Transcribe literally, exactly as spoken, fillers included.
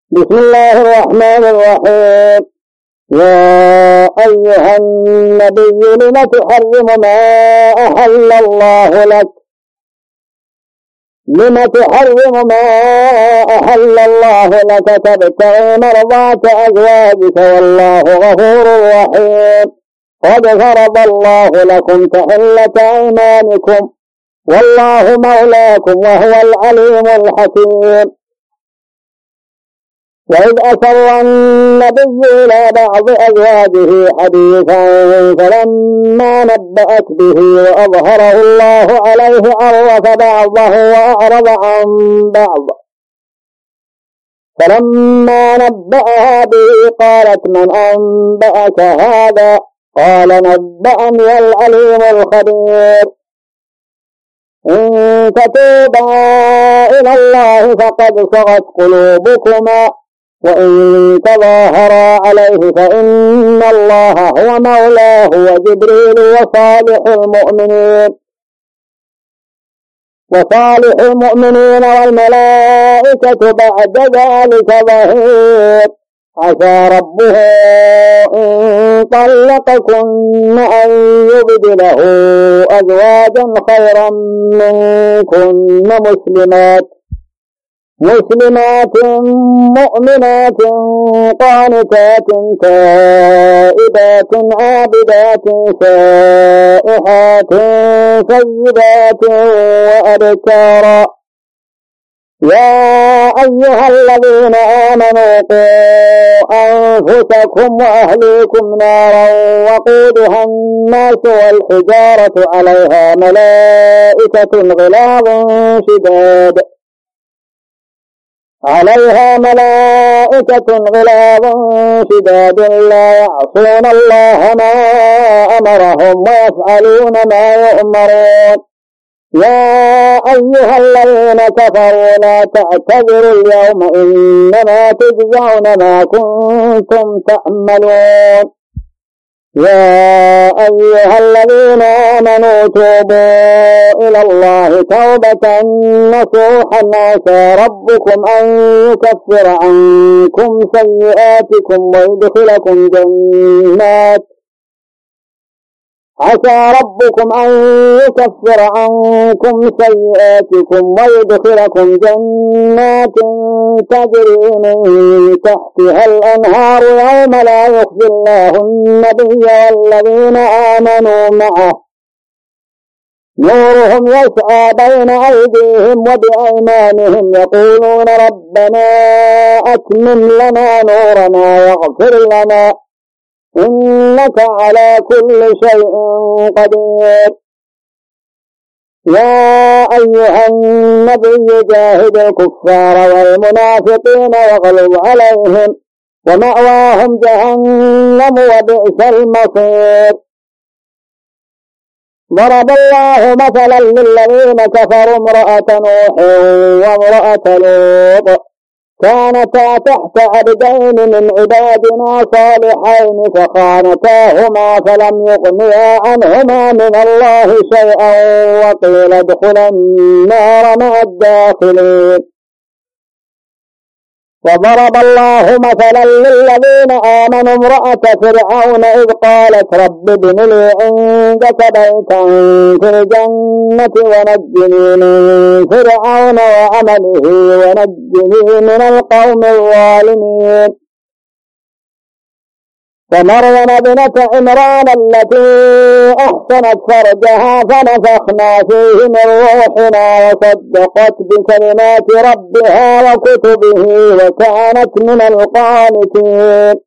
بسم الله الرحمن الرحيم. يا أيها النبي لم تحرم ما أحل الله لك لم تحرم ما أحل الله لك تبتغي مرضات أزواجك والله غفور رحيم. قد فرض الله لكم تحلة أيمانكم والله مولاكم وهو العليم الحكيم. وإذ أسر النبي إلى بعض أزواجه حديثا فلما نبأت به وأظهره الله عليه عرف بعضه وأعرض عن بعض فلما نبأها به قالت من أنبأك هذا قال نبأني العليم الخبير. إن تتوبا إلى الله فقد صغت قلوبكما وإن تظاهرا عليه فإن الله هو مولاه وجبريل وصالح المؤمنين وصالح المؤمنين والملائكة بعد ذلك ظهير. عسى ربه إن طلقكن أن يبدله أزواجا خيرا منكن مسلمات مسلمات مؤمنات قانتات تائبات عابدات سائحات سيدات وأبكارا. يا أيها الذين آمنوا قوا أنفسكم وأهليكم نارا وقودها الناس والحجارة عليها ملائكة غلاظ شداد عليها ملائكة غلاظ شداد لا يعصون الله ما أمرهم ويفعلون ما يؤمرون. يا أيها الذين كفروا لا تعتذروا اليوم إنما تجزون ما كنتم تعملون. يا أيها الذين آمنوا توبوا إلى الله توبة نصوحا عسى ربكم أن يكفر عنكم سيئاتكم ويدخلكم جنات عسى ربكم أن يكفر عنكم سيئاتكم ويدخلكم جنات تجري من تحتها الأنهار يوم لا يخزي الله النبي والذين آمنوا معه نورهم يسعى بين أيديهم وبأيمانهم يقولون ربنا أتمم لنا نورنا واغفر لنا إنك على كل شيء قدير. يا أيها النبي جاهد الكفار والمنافقين واغلظ عليهم ومأواهم جهنم وبئس المصير. ضرب الله مثلا للذين كفروا امرأة نوح وامرأة لوط كانتا تحت عبدين من عبادنا صالحين فخانتاهما فلم يغنيا عنهما من الله شيئا وقيل ادخلا النار مع الداخلين. وضرب الله مثلا للذين آمنوا امرأة فرعون إذ قالت رب ابن لي عندك بيتا في الجنة ونجني من فرعون وعمله ونجني من القوم الظالمين. فمريم ابنة عمران التي أحسنت فرجها فنفخنا فيه من روحنا وصدقت بكلمات ربها وكتبه وكانت من القانتين.